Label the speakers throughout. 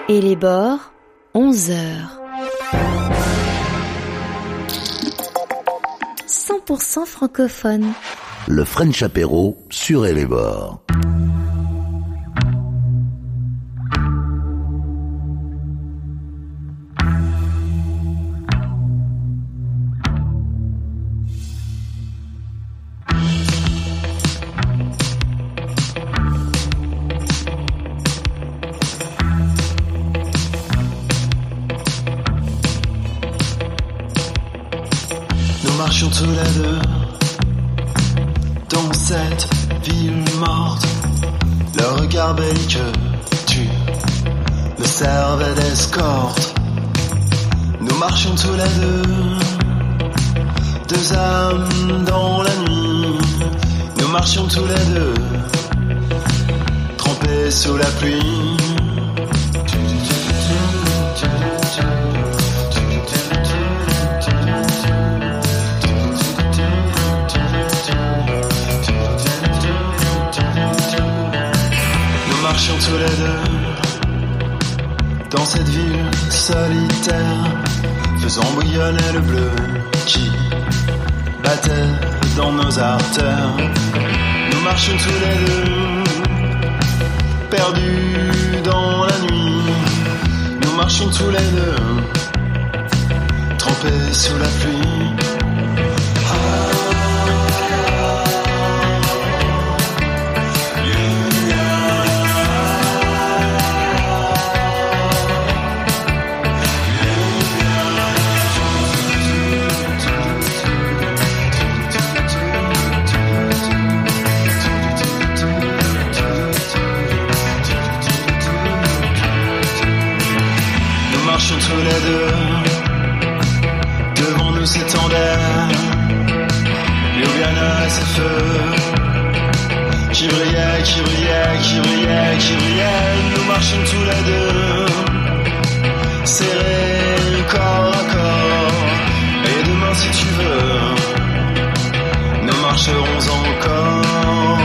Speaker 1: Et les bords, 11h. 100% francophone.
Speaker 2: Le French Apéro sur Et les bords.
Speaker 3: Marchons tous les deux dans cette ville morte. Le regard belliqueux tue, le cerveau d'escorte. Nous marchons tous les deux âmes dans la nuit. Nous marchions tous les deux, trempés sous la pluie. Nous marchions tous les deux dans cette ville solitaire, faisant bouillonner le bleu qui battait dans nos artères. Nous marchions tous les deux, perdus dans la nuit. Nous marchions tous les deux, trempés sous la pluie. Tous les deux, devant nous s'étendait Ljubljana, ses feux qui brillaient, qui brillaient, qui brillaient, qui brillaient. Nous marchions tous les deux, serrés corps à corps. Et demain, si tu veux, nous marcherons encore.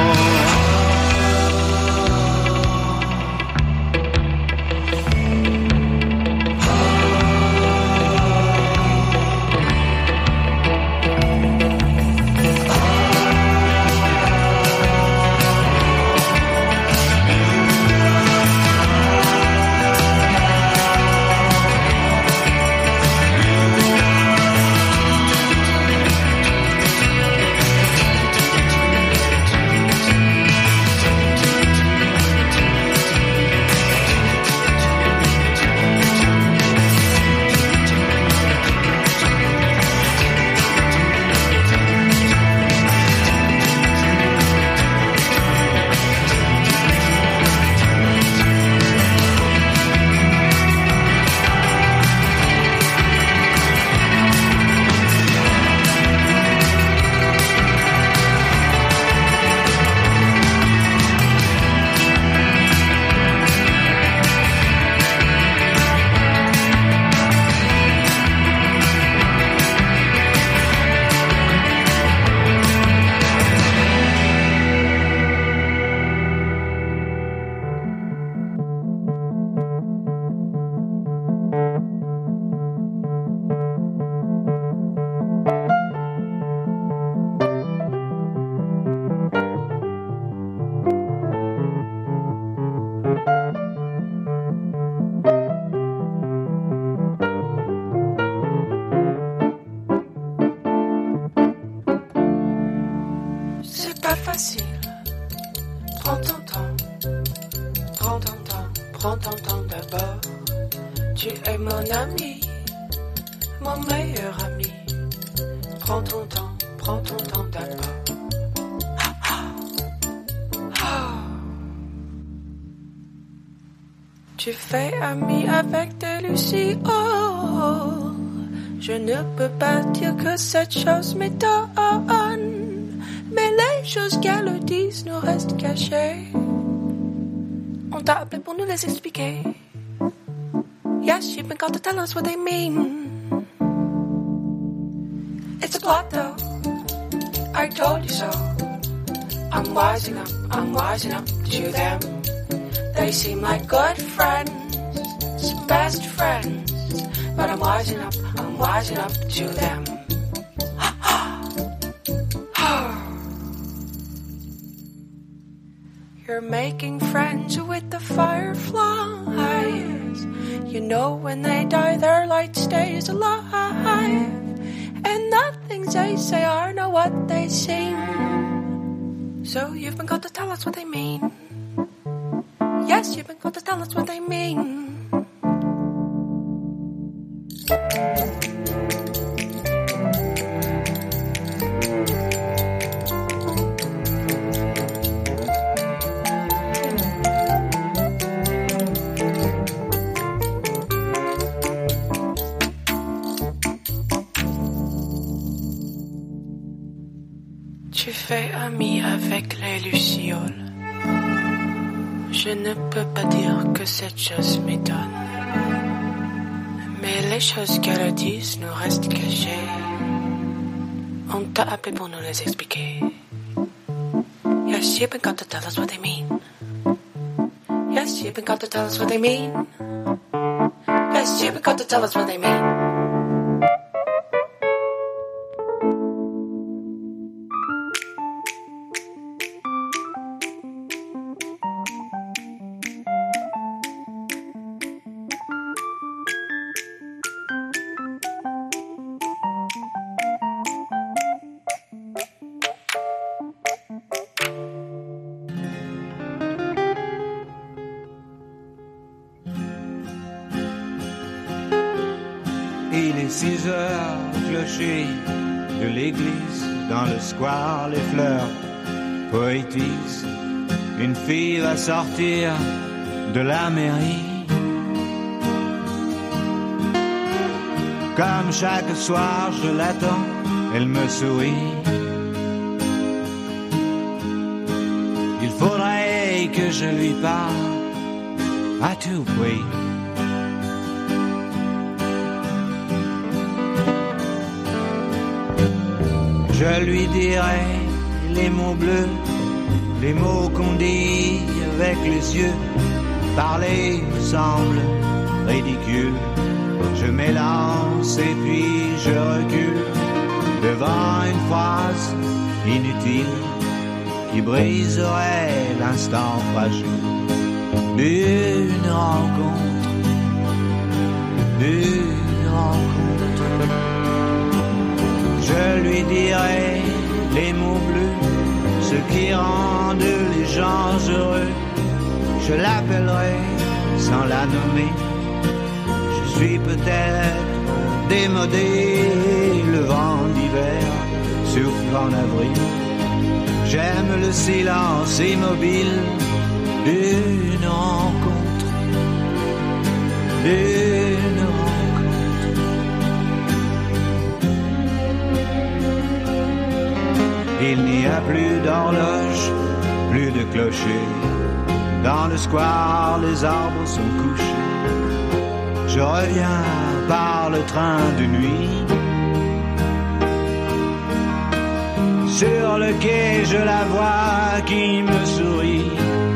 Speaker 4: Prends ton temps d'abord. Tu es mon ami, mon meilleur ami. Prends ton temps d'abord. Tu fais ami avec des Lucie, oh. Je ne peux pas dire que cette chose m'étonne, mais les choses qu'elle disent nous restent cachées. On t'a appelé pour nous les expliquer. Yes, you've been called to tell us what they mean. It's a plot though, I told you so. I'm wising up to them. They seem like good friends, some best friends, but I'm wising up to them. You're making friends with the fireflies. You know when they die their light stays alive, and nothing they say are not what they sing. So you've been called to tell us what they mean. Yes, you've been called to tell us what they mean. Tu fais ami avec les lucioles. Je ne peux pas dire que cette chose m'étonne, mais les choses qu'elles disent nous restent cachées. On t'a appelé pour nous les expliquer. Yes, you've been called to tell us what they mean. Yes, you've been called to tell us what they mean. Yes, you've been called to tell us what they mean.
Speaker 5: Il est 6 heures, clocher de l'église, dans le square, les fleurs poétisent. Une fille va sortir de la mairie. Comme chaque soir, je l'attends, elle me sourit. Il faudrait que je lui parle à tout prix. Je lui dirai les mots bleus, les mots qu'on dit avec les yeux. Parler me semble ridicule. Je m'élance et puis je recule devant une phrase inutile qui briserait l'instant fragile d'une rencontre, d'une rencontre. Je lui dirai les mots bleus, ce qui rendent les gens heureux. Je l'appellerai sans la nommer. Je suis peut-être démodé, le vent d'hiver souffle en avril. J'aime le silence immobile d'une rencontre, d'une rencontre. Il n'y a plus d'horloge, plus de clocher. Dans le square, les arbres sont couchés. Je reviens par le train de nuit. Sur le quai, je la vois qui me sourit.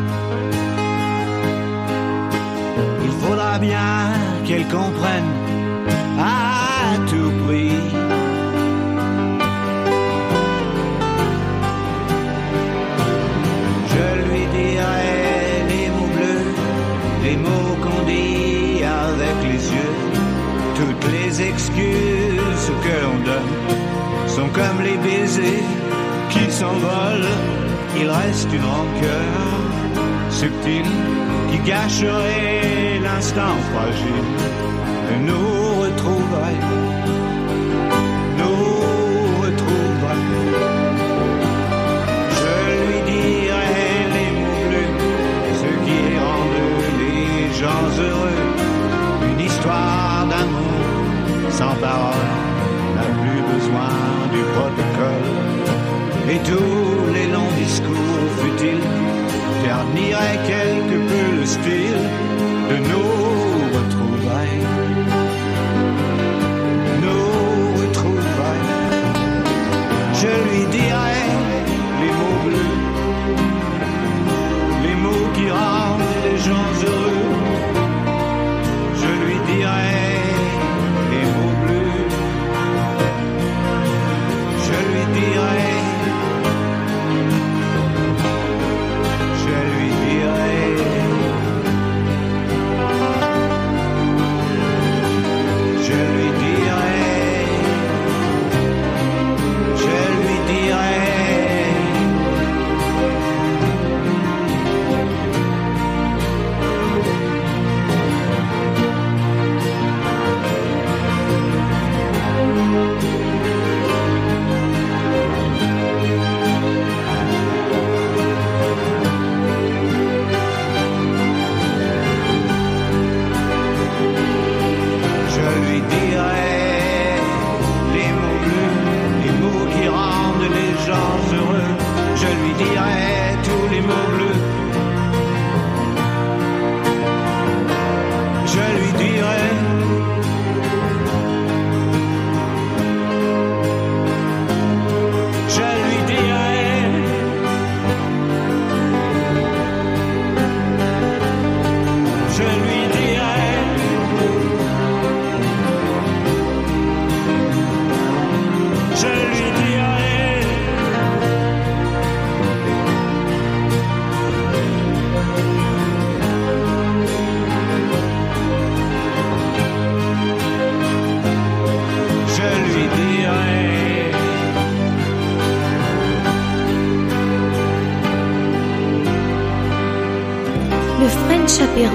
Speaker 5: Il faudra bien qu'elle comprenne à tout prix. Les mots qu'on dit avec les yeux, toutes les excuses que l'on donne sont comme les baisers qui s'envolent. Il reste une rancœur subtile qui gâcherait l'instant fragile de nous retrouver, nous retrouver. Je lui dirai les mots bleus, ce qui rendent les gens heureux. Une histoire d'amour sans parole n'a plus besoin du protocole. Et tous les longs discours futiles terniraient quelque peu le style de nos retrouvailles. Nos retrouvailles. Je lui dirai les mots bleus, les mots qui rendent les gens heureux. Je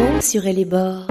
Speaker 1: Chaperon sur les bords.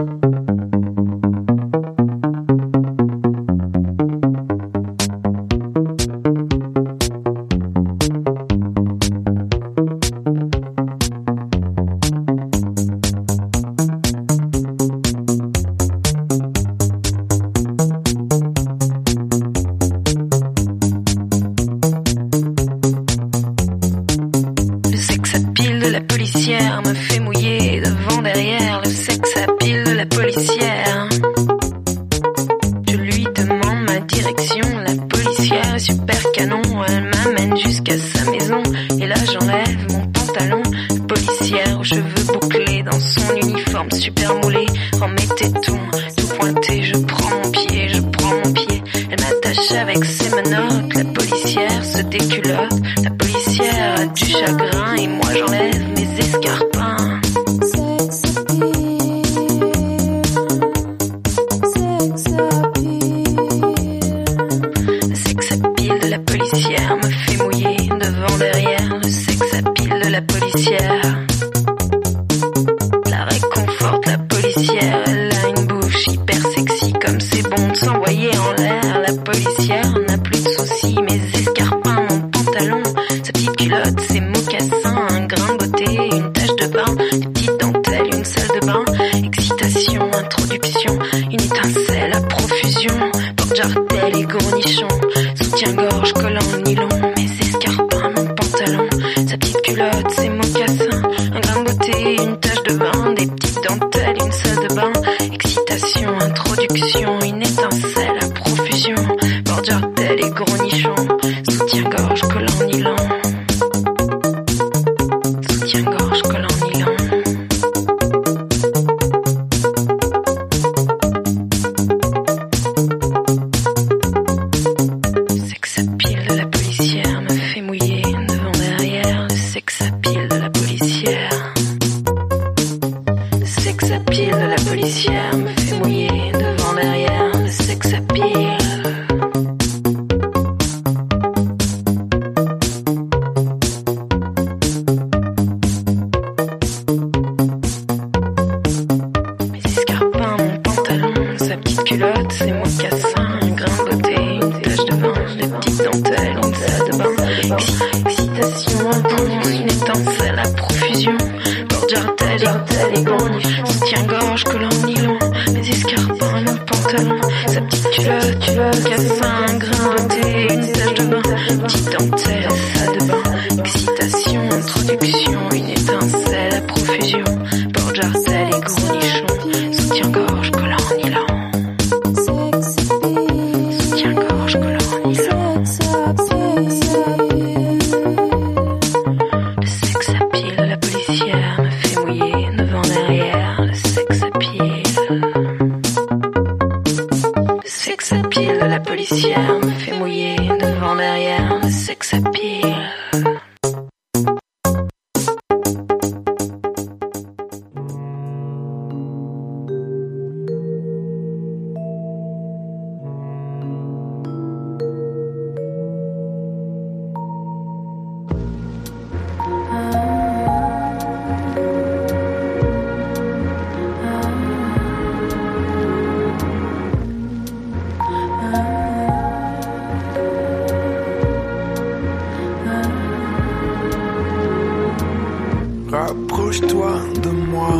Speaker 6: Rapproche-toi de moi.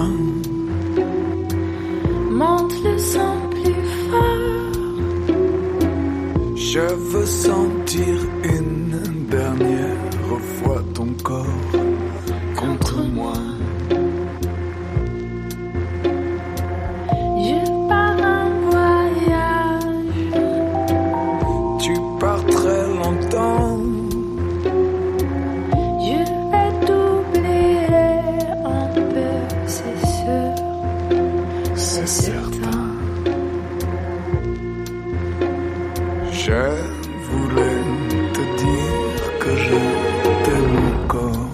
Speaker 4: Monte le son plus fort.
Speaker 6: Je veux sentir une dernière fois ton corps contre moi.
Speaker 4: Je pars en voyage.
Speaker 6: Tu pars très longtemps. Je voulais te dire que je t'aime encore.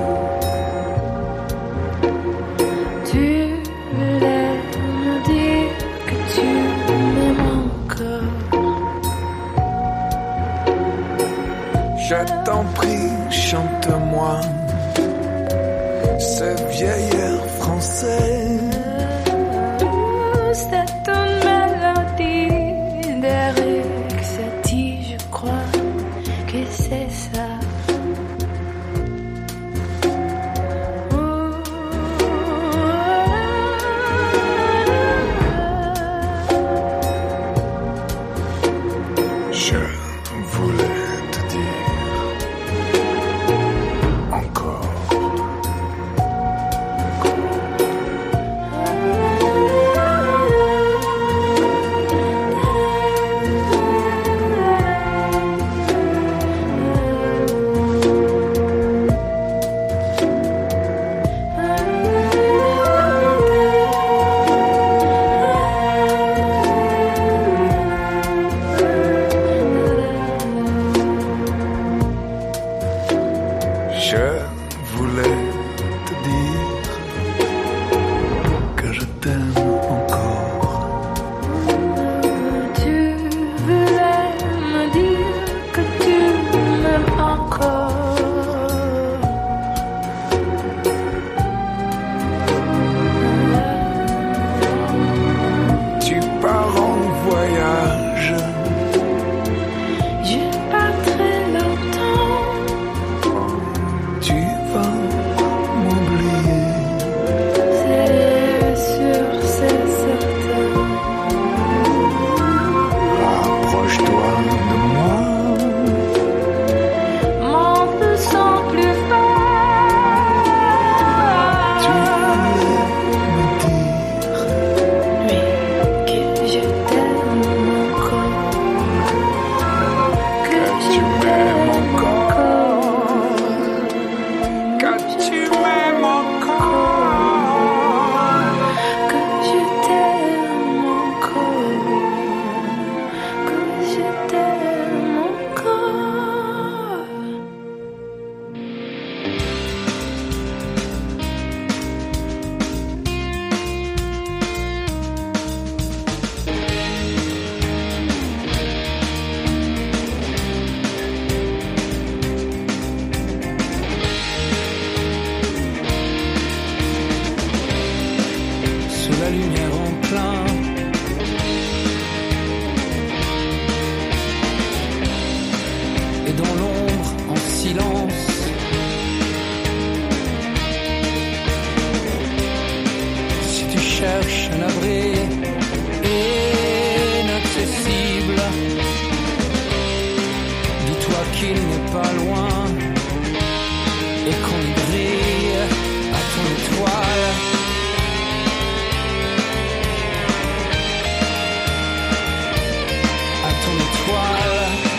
Speaker 4: Tu voulais me dire que tu m'aimes encore.
Speaker 6: Je t'en prie, chante-moi ce vieil air français.
Speaker 7: lumière en plein. Et dans l'ombre, en silence, si tu cherches un abri inaccessible, dis-toi qu'il n'est pas loin et qu'on y brille à ton étoile. À ton étoile.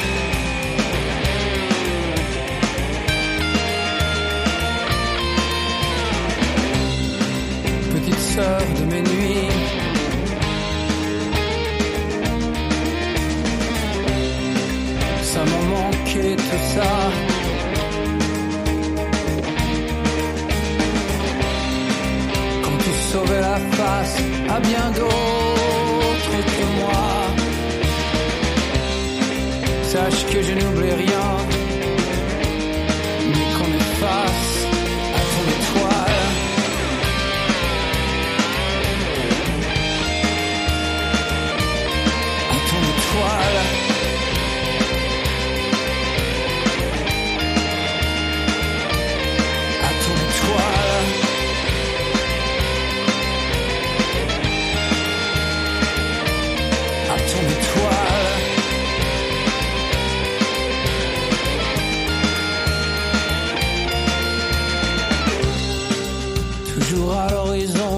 Speaker 7: Petite sœur de mes nuits, ça m'a manqué tout ça. Quand tu sauvais la face à bien d'autres que moi, sache que je n'oublie rien, mais qu'on est face à ton étoile. À ton étoile. À ton étoile. À ton étoile. Toujours à l'horizon,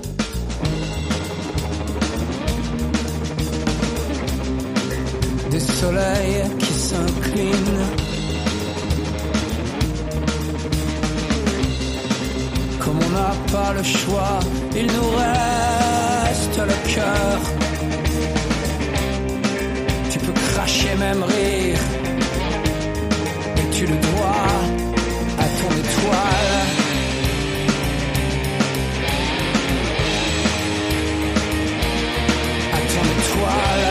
Speaker 7: des soleils qui s'inclinent, comme on n'a pas le choix, il nous reste le cœur. Tu peux cracher, même rire, et tu le dois à ton étoile. À ton étoile.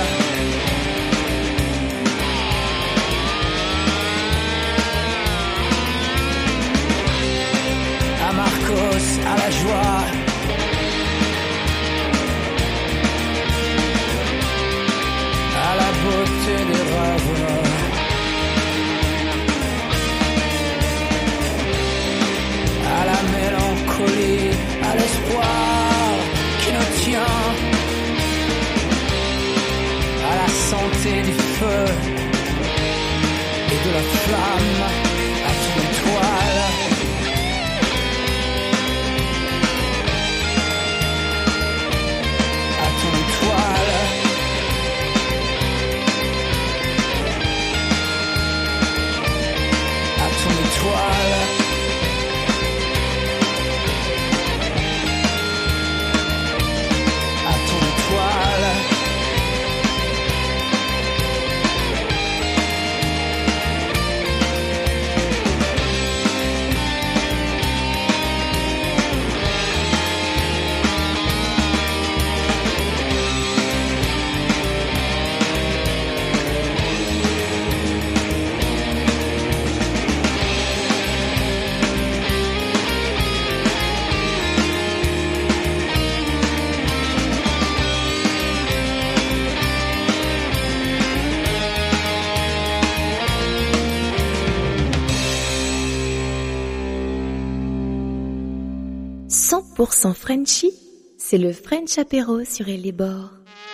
Speaker 7: À Marcos, à la joie. À la beauté des rêves. À la mélancolie, à l'espoir qui nous tient. À la santé du feu et de la flamme, à ton étoile. À ton étoile. À ton étoile. À ton étoile.
Speaker 1: 100% Frenchy, c'est le French Apéro sur les bords.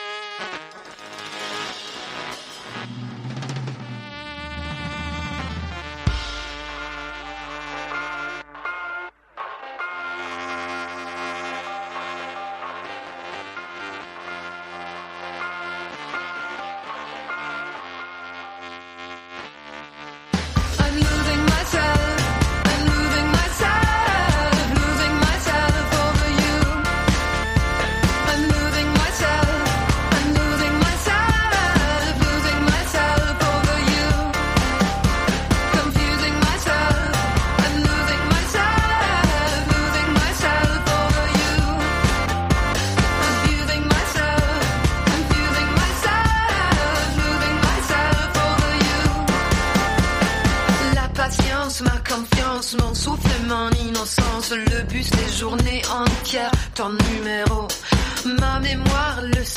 Speaker 8: Mon souffle, mon innocence, le bus des journées entières, ton numéro,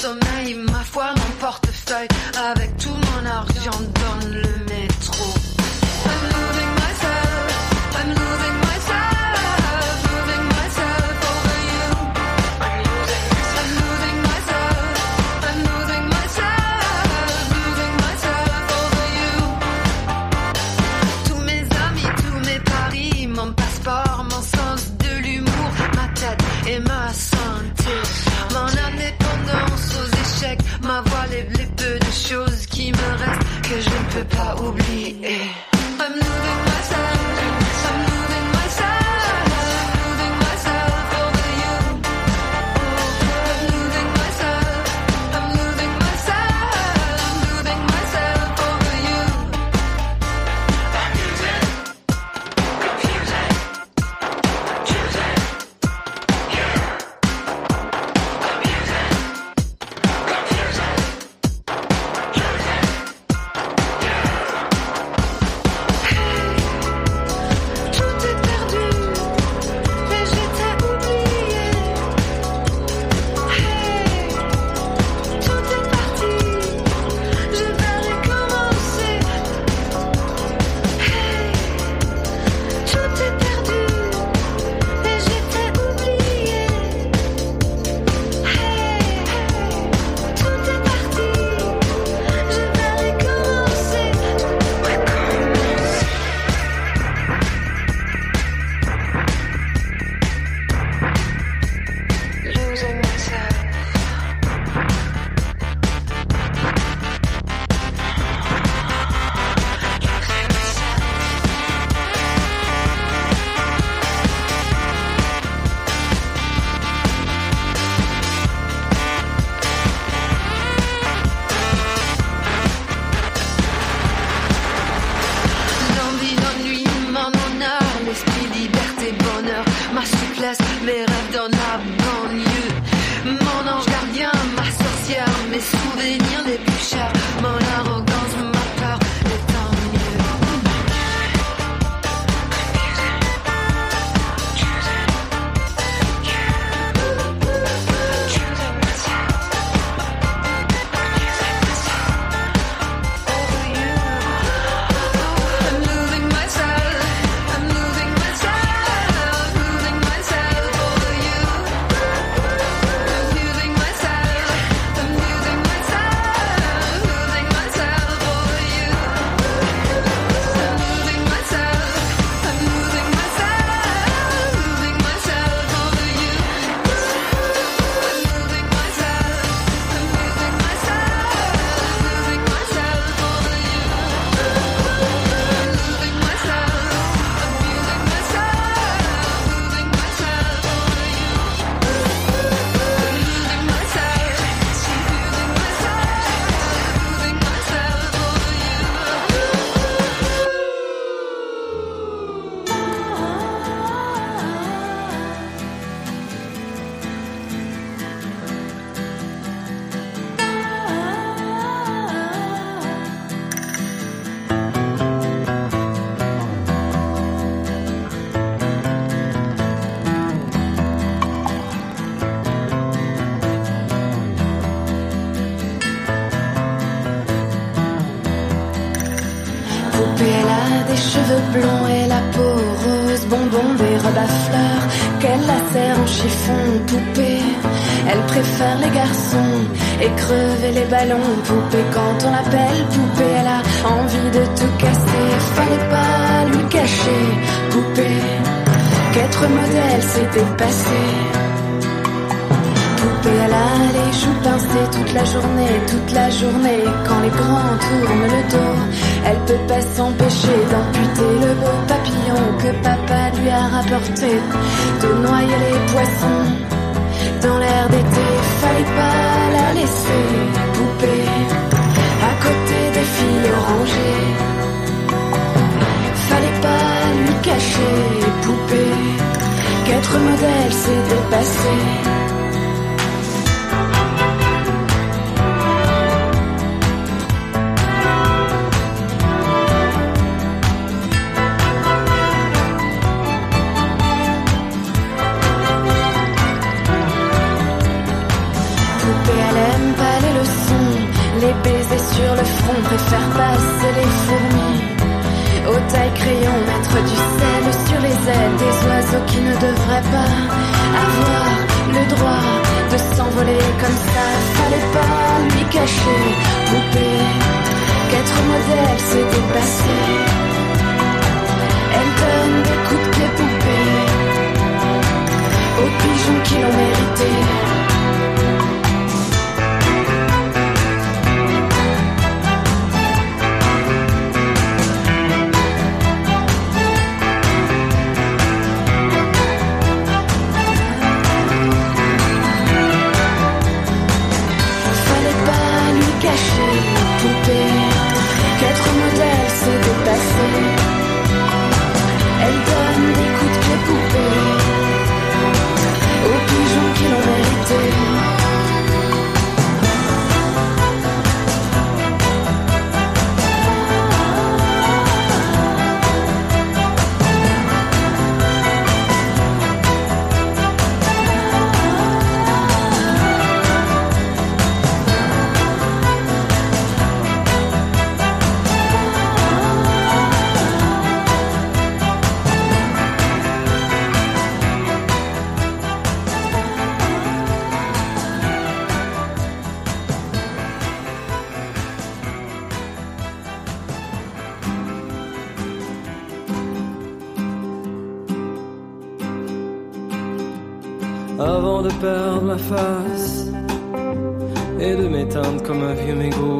Speaker 8: sommeil, ma foi, mon portefeuille, avec tout mon argent dans le métro. I'm losing myself, I'm losing myself, losing myself over you. I'm losing myself, I'm losing myself, losing myself over you. Tous mes amis, tous mes paris, mon passeport, mon sens de l'humour, ma tête et ma santé, mon indépendance aux échecs, ma voix, les peu de choses qui me restent que je ne peux pas oublier. I'm losing myself, I'm losing myself, losing myself over you. I'm losing myself, I'm losing myself, losing myself over you. Confusing, choosing, you. Tout est perdu, et j'étais oublié. Hey, tout est parti, je vais recommencer. Hey, tout est perdu, et j'étais oublié. Hey, tout est parti, je vais recommencer. Losing myself. L'envie, l'ennui, mon honneur, l'esprit, liberté, bonheur, ma souplesse, mes rêves dans la banlieue. Mon ange gardien, ma sorcière, mes souvenirs les plus chers, mon arrogance, ma peur, et tant mieux. I'm losing myself, I'm losing myself, losing myself over you. Confusing myself, I'm losing myself, losing myself over you. I'm losing myself, I'm losing myself, losing myself over you. I'm losing myself, I'm losing myself, losing myself over you. I'm losing myself, I'm losing myself, losing myself over you. I'm losing myself, confusing myself, losing myself over
Speaker 9: Poupée, elle a des cheveux blonds et la peau rose, bonbon, des robes à fleurs qu'elle lacère en chiffon. Poupée, elle préfère les garçons et crever les ballons. Poupée, quand on l'appelle Poupée, elle a envie de tout casser. Fallait pas lui cacher, Poupée, qu'être modèle c'est dépassé. Poupée, elle a les joues pincées toute la journée. Quand les grands tournent le dos, elle peut pas s'empêcher d'amputer le beau papillon que papa lui a rapporté, de noyer les poissons dans l'air d'été. Fallait pas la laisser, Poupée, à côté des filles orangées. Fallait pas lui cacher, Poupée, qu'être modèle c'est dépassé. poupée, elle aime pas les leçons. Les baisers sur le front, préfère passer les fourmis. Au taille-crayon, mettre du sel sur les ailes des oiseaux qui ne devraient pas avoir le droit de s'envoler comme ça. Fallait pas lui cacher, poupée, qu'être modèle c'est dépassé. Elle donne des coups de pied, poupée, aux pigeons qui l'ont mérité. Qu'être modèle c'est dépassé. Elle donne des coups de pied, poupée, aux pigeons qui l'ont mérité.
Speaker 10: Avant de perdre ma face et de m'éteindre comme un vieux mégot,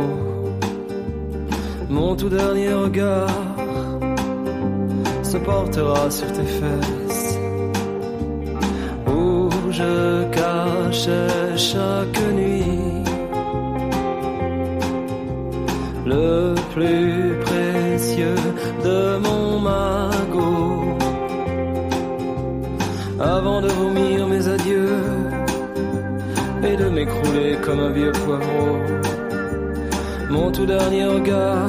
Speaker 10: mon tout dernier regard se portera sur tes fesses, où je cachais chaque nuit le plus précieux de mon magot. Avant de vomir mes adieux et de m'écrouler comme un vieux poivreau, mon tout dernier regard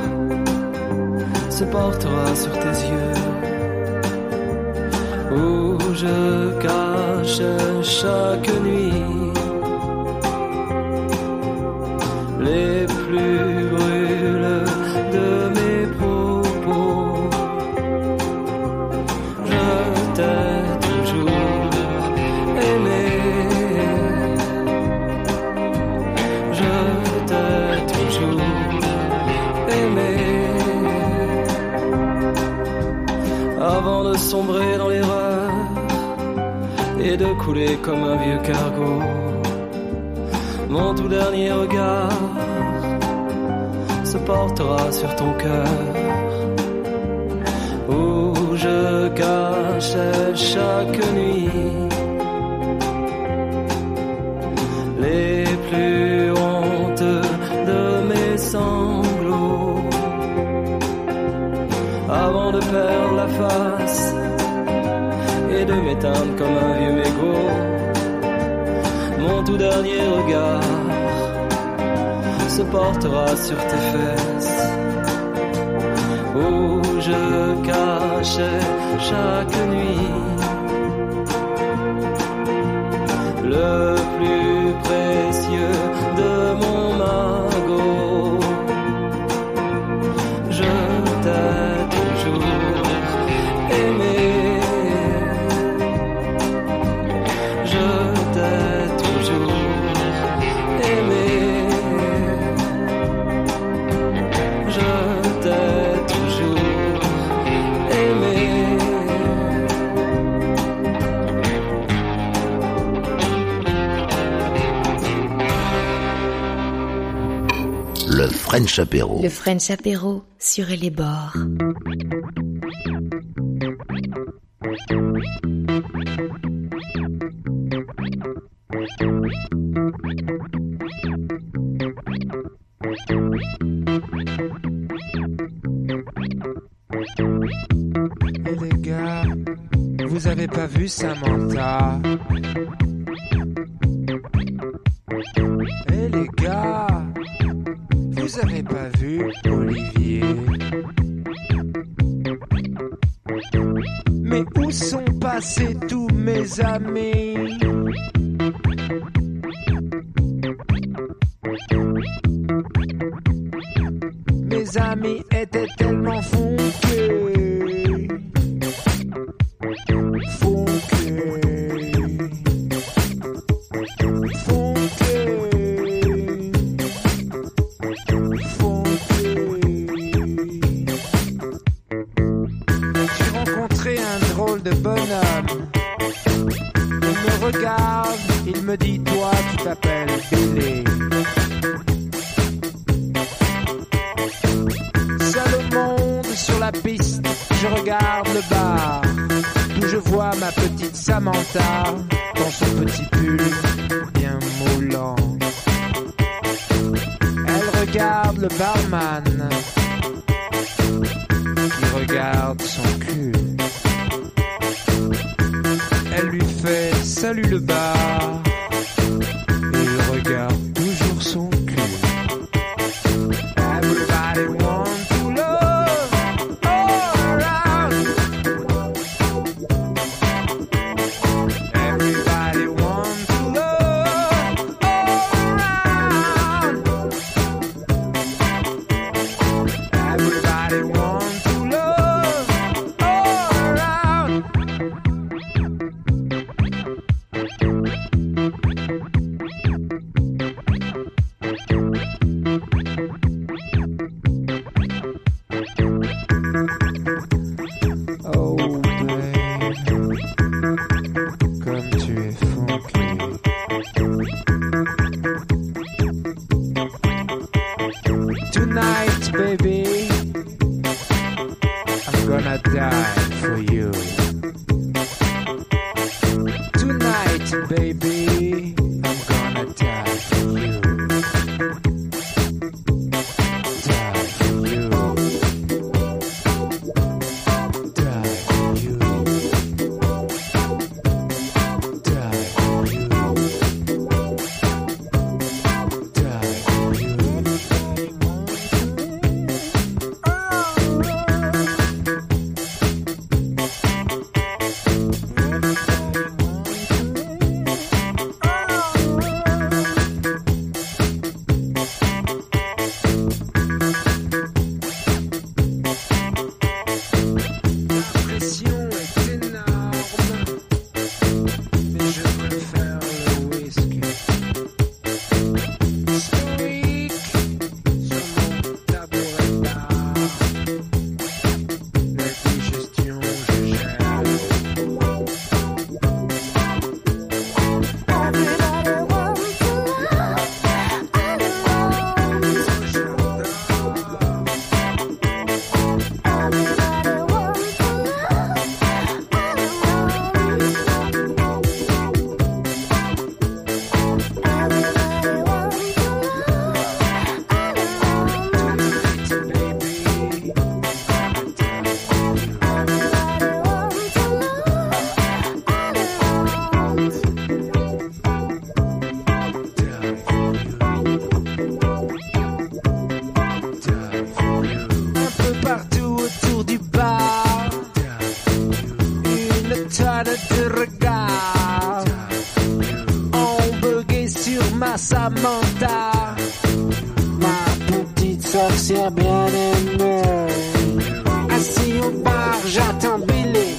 Speaker 10: se portera sur tes yeux, où je cache chaque nuit les plus brûlés de mes propos. Je t'ai toujours aimé, je t'ai toujours aimé. Avant de sombrer dans l'erreur et de couler comme un vieux cargo, mon tout dernier regard se portera sur ton cœur, où je cachais chaque nuit les plus honteux de mes sanglots. Avant de perdre la face et de m'éteindre comme un vieux mégot, mon tout dernier regard se portera sur tes fesses, où je cachais chaque nuit le plus précieux de mon magot. Je t'ai toujours aimé, je t'ai toujours aimé, je t'ai toujours aimé.
Speaker 2: Le French Apéro.
Speaker 1: Le French Apéro sur les bords.
Speaker 11: Et les gars, vous avez pas vu Samantha? Et les gars, vous avez pas vu Olivier? Mais où sont passés tous mes amis? Mes amis étaient tellement funky. Funky. Funky. Funky. J'ai rencontré un drôle de bonhomme. Il me regarde, il me dit, toi tu t'appelles Billy. Seul au monde sur la piste, je regarde le bar, où je vois ma petite Samantha, dans son petit pull bien moulant. Elle regarde le barman, qui regarde son cul. Elle lui fait salut le bar, et il regarde toujours son cul. Everybody wants to love all around. Everybody wants to love all around. Everybody wants to love all around. Oh babe, comme tu es funky. Tonight baby, I'm gonna die for you. Tonight baby, I'm gonna die for you. Die for you. Die for you. Die for you. Die for you. La pression est énorme, mais je préfère le whisky. Stoïque sur mon tabouret bar, la digestion je gère. Un peu partout autour du bar, une tonne de regards ont bugué sur ma Samantha, ma petite sorcière bien aimée. Assis au bar, j'attends Billy.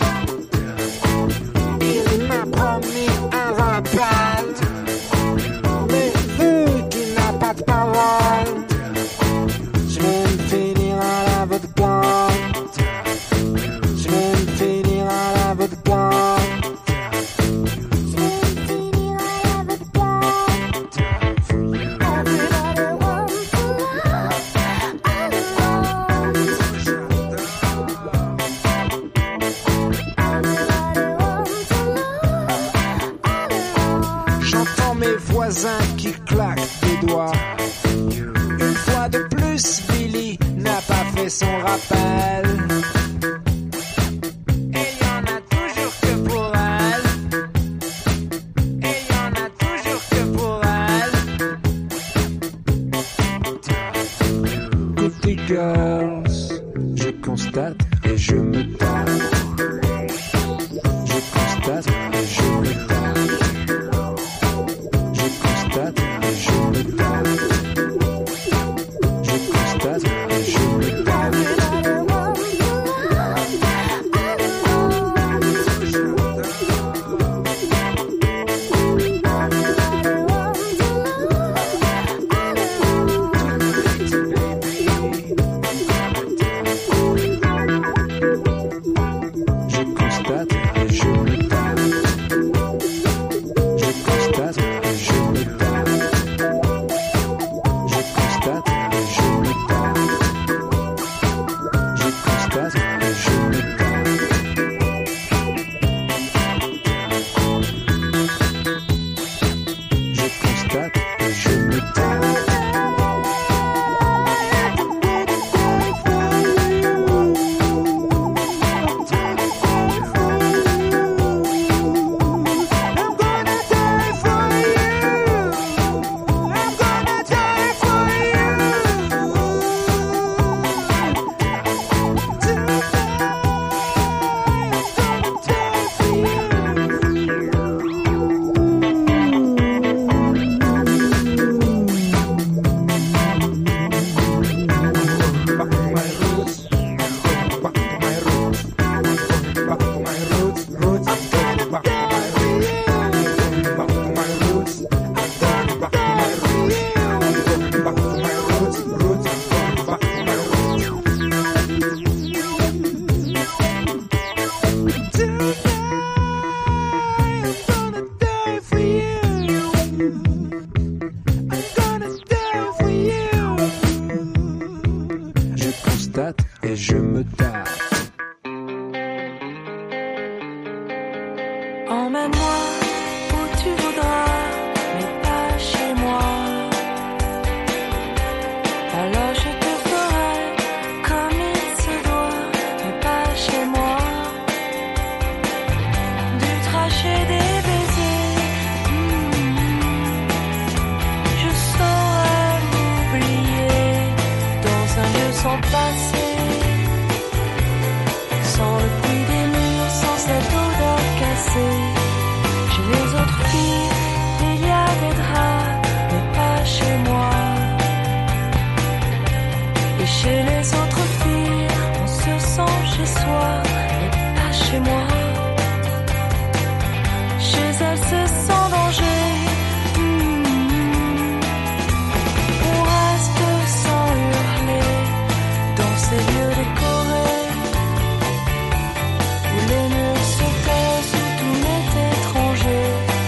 Speaker 11: Il m'a promis un rappel, mais vu qu'il n'a pas de parole, je vais me finir à la vodka. Je vais me finir à la vodka. Je vais me finir à la vodka. Everybody wants to love. J'entends mes voisins qui claquent des doigts. Une fois de plus, Billy n'a pas fait son rappel. Et y en a toujours que pour elle. Et y en a toujours que pour elle. Côté girls, je constate et je me tape. Je constate et je me tape. Je constate et je me tape. Je constate et je me
Speaker 9: sans passé, sans le bruit des murs, sans cette odeur cassée. Chez les autres filles, il y a des draps, mais pas chez moi. Et chez les autres filles, on se sent chez soi, mais pas chez moi. Chez elles, c'est sans danger. On reste sans hurler dans ces lieux décorés où les murs se taisent, où tout m'est étranger.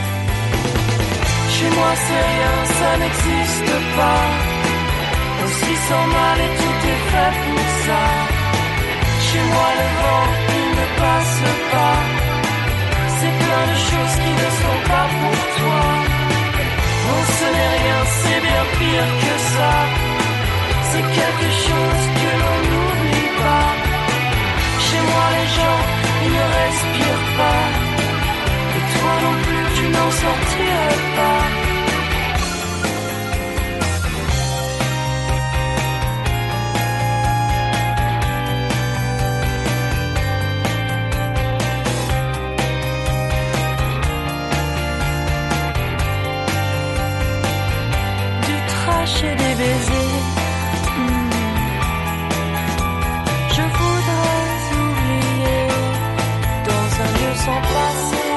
Speaker 9: Chez moi, c'est rien, ça n'existe pas. Aussi sans mal et tout est fait pour ça. Chez moi le vent, il ne passe pas. C'est plein de choses qui ne sont pas pour toi. Non, ce n'est rien, c'est bien pire que ça. C'est quelque chose que l'on n'oublie pas. Chez moi les gens, ils ne respirent pas. Et toi non plus, tu n'en sortirais pas. Et des baisers, je voudrais oublier dans un lieu sans passé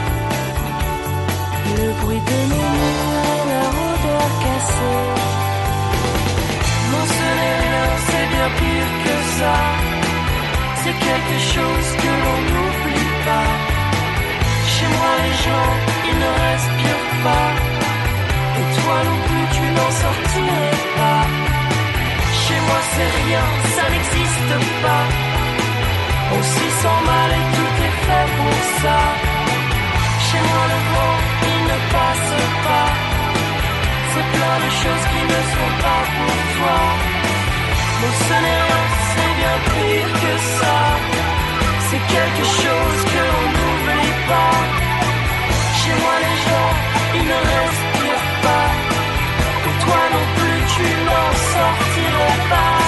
Speaker 9: le bruit de mes murs et leur odeur cassée. Non, ce n'est rien, c'est bien pire que ça. C'est quelque chose que l'on n'oublie pas. Chez moi les gens, ils ne respirent pas. Et toi non plus, tu n'en sortirais pas. Chez moi c'est rien, ça n'existe pas. Aussi sans mal et tout est fait pour ça. Chez moi le vent, il ne passe pas. C'est plein de choses qui ne sont pas pour toi. Non, ce n'est rien, c'est bien pire que ça. C'est quelque chose que l'on n'oublie pas. Chez moi les gens, ils ne respirent pas. Et toi non plus, tu n'en sortirais pas.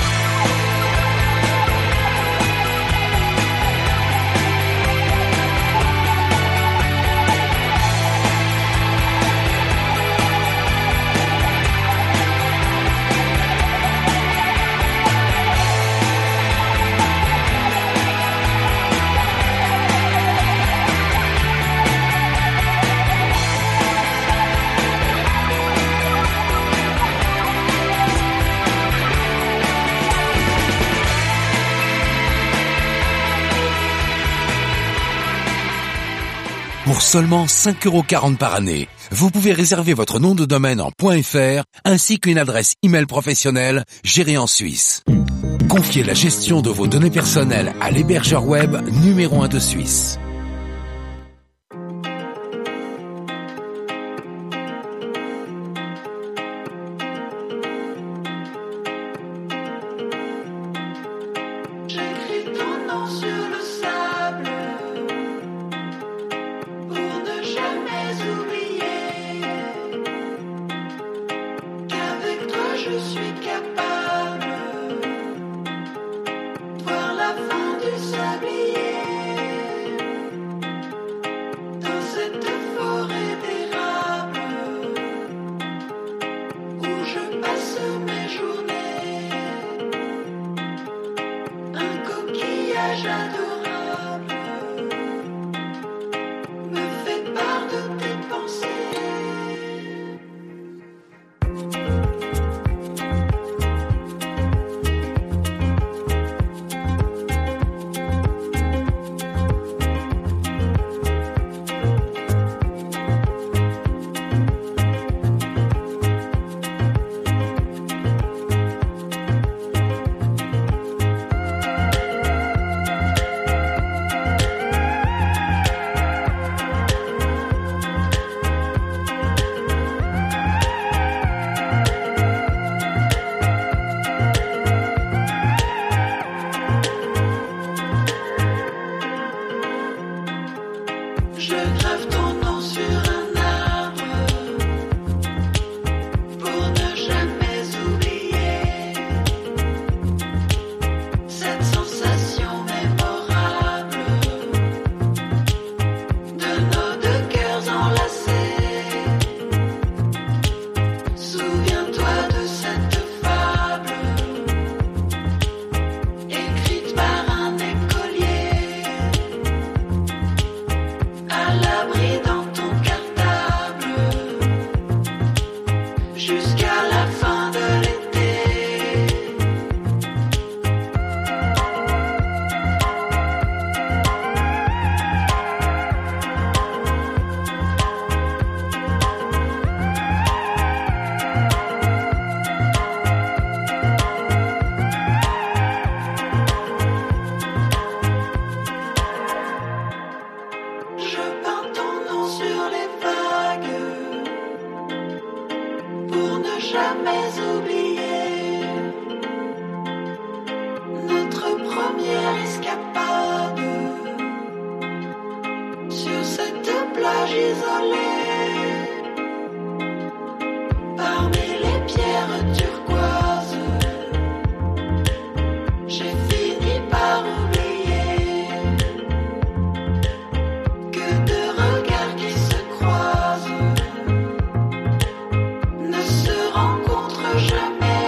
Speaker 12: Pour seulement 5,40 € par année, vous pouvez réserver votre nom de domaine en .fr ainsi qu'une adresse email professionnelle gérée en Suisse. Confiez la gestion de vos données personnelles à l'hébergeur web numéro 1 de Suisse.
Speaker 8: jusqu'à la fin de l'été. Je peins ton nom sur les vagues pour ne jamais oublier notre première escapade sur cette plage isolée. Parmi les pierres turquoises, j'ai fini par oublier que deux regards qui se croisent ne se rencontrent jamais.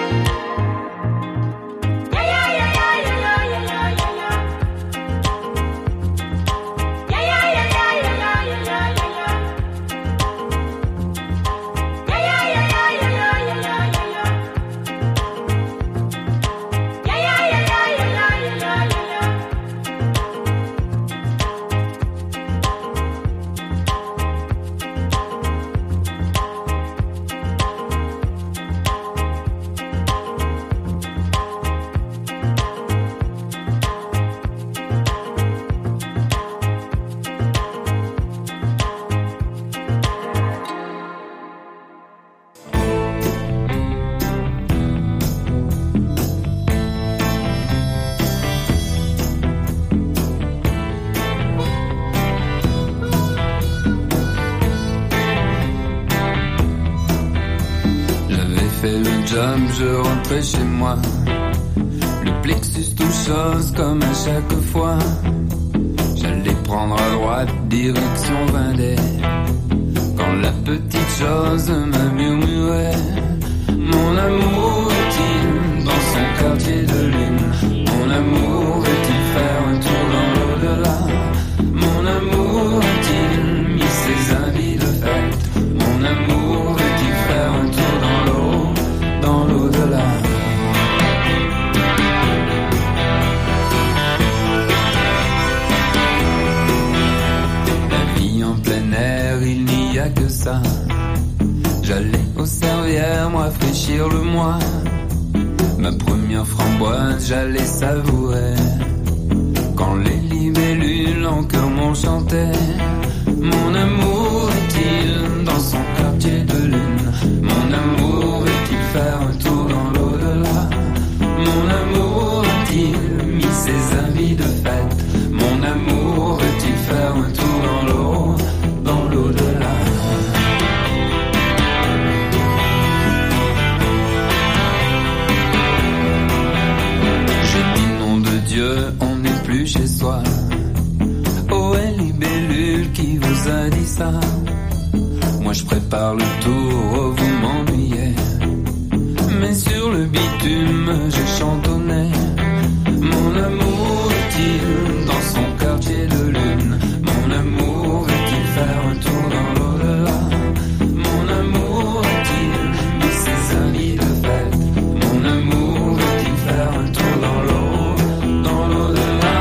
Speaker 13: Fait le job, je rentrais chez moi. Le plexus tout chose comme à chaque fois. J'allais prendre à droite, direction Vendée. Quand la petite chose m'a murmuré: mon amour est-il dans son quartier de lune? Mon amour veut-il faire un tour dans l'au-delà? Mon amour a-t-il mis ses habits de fête? Mon amour veut-il faire un tour dans l'au-delà? La vie en plein air, il n'y a que ça. J'allais aux Servières, me rafraîchir le mois. Ma première framboise, j'allais savourer. Quand les libellules en cœur m'ont chanté: mon amour est-il dans son quartier de lune? Mon amour veut-il faire un tour dans l'au-delà? Mon amour a-t-il mis ses habits de fête? Mon amour veut-il faire un tour dans l'au-delà? J'ai dit nom de Dieu, on n'est plus chez soi. Oh, et libellule qui vous a dit ça? Moi je prépare le tour, oh, vous m'ennuyez. Mais sur le bitume, j'ai chantonné: mon amour est-il dans son quartier de lune? Mon amour veut-il faire un tour dans l'au-delà? Mon amour a-t-il mis ses habits de fête? Mon amour veut-il faire un tour dans l'au-delà?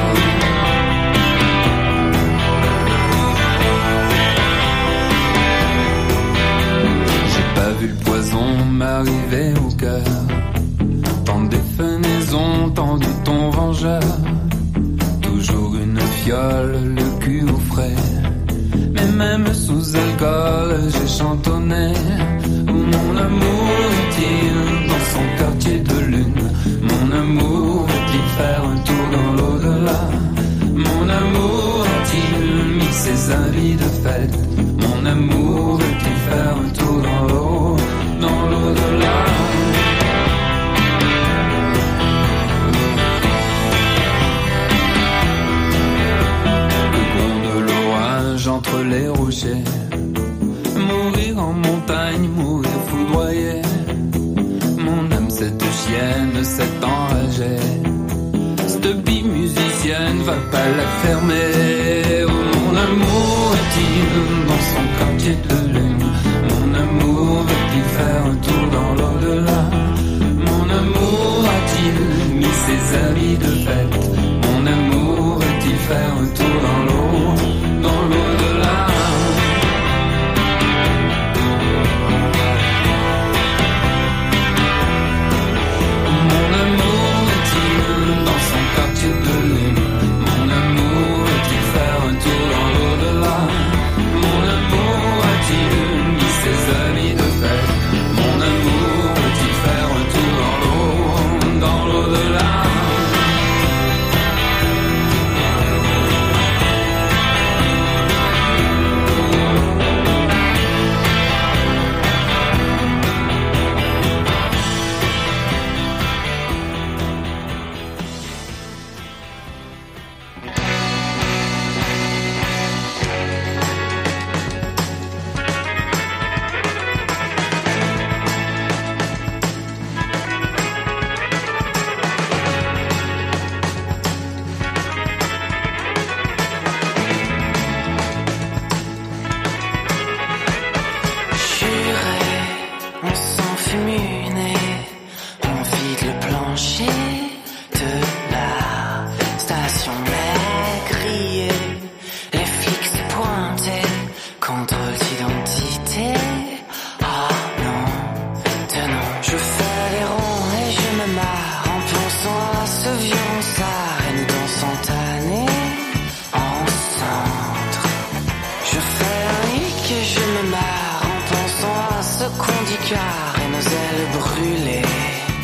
Speaker 13: J'ai pas vu le poison m'arriver au cœur. Tant d'effenaisons, tant de ton vengeur. Toujours une fiole, le cul au frais. Mais même sous alcool, j'ai chantonné: mon amour est-il dans son quartier de lune? Mon amour veut-il faire un tour dans l'au-delà? Mon amour a-t-il mis ses habits de fête? Mon amour veut-il faire un tour dans l'au-delà? Entre les rochers, mourir en montagne, mourir foudroyé. Mon âme, cette chienne, s'est enragée. Cette bille musicienne, va pas la fermer. Oh, mon amour est-il dans son quartier de lune? Mon amour veut-il faire
Speaker 7: regard et nos ailes brûlées.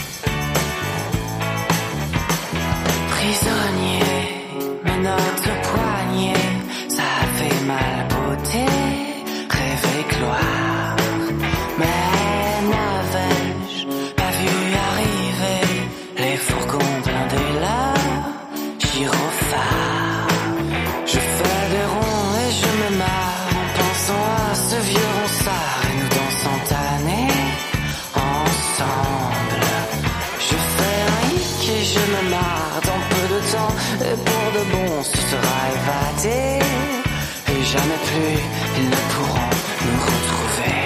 Speaker 7: Prisonnier, mais notre poignet, ça fait mal beauté, rêver gloire. Mais n'avais-je pas vu arriver les fourgons blindés là, gyrophares. Je fais des ronds et je me marre en pensant à ce vieux ronsard et nous dansons tannés ensemble. Je fais un hic et je me marre dans peu de temps et pour de bon ce sera évadé et jamais plus ils ne pourront nous retrouver.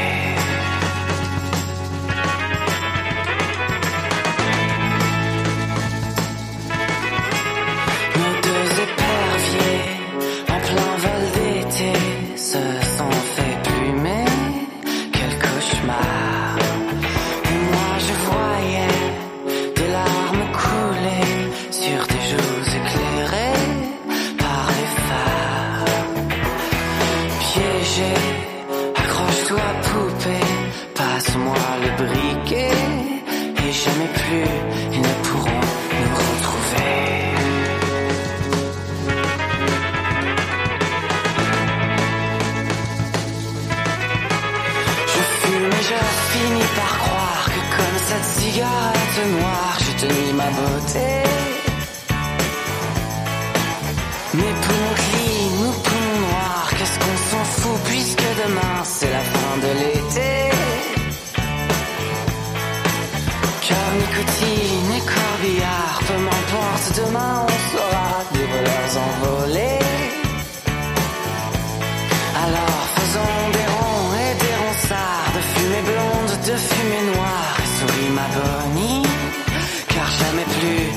Speaker 7: Nos deux éperviers en plein vol d'été se sont fait plumer, quel cauchemar. Et moi je voyais des larmes couler sur tes joues éclairées par les phares. Piégé, accroche-toi poupée, passe-moi le briquet et jamais plus ils ne pourront nous retrouver. Je fume et je finis par croire que comme cette cigarette noire, j'ai tenu ma beauté. Mes poumons clean, nos poumons noirs, qu'est-ce qu'on s'en fout puisque demain c'est la fin de l'été. Car nicotine et corbillard, peu m'importe, demain on sera des voleurs envolés. Alors faisons des ronds et des ronsards, de fumée blonde, de fumée noire, et souris ma bonnie, car jamais plus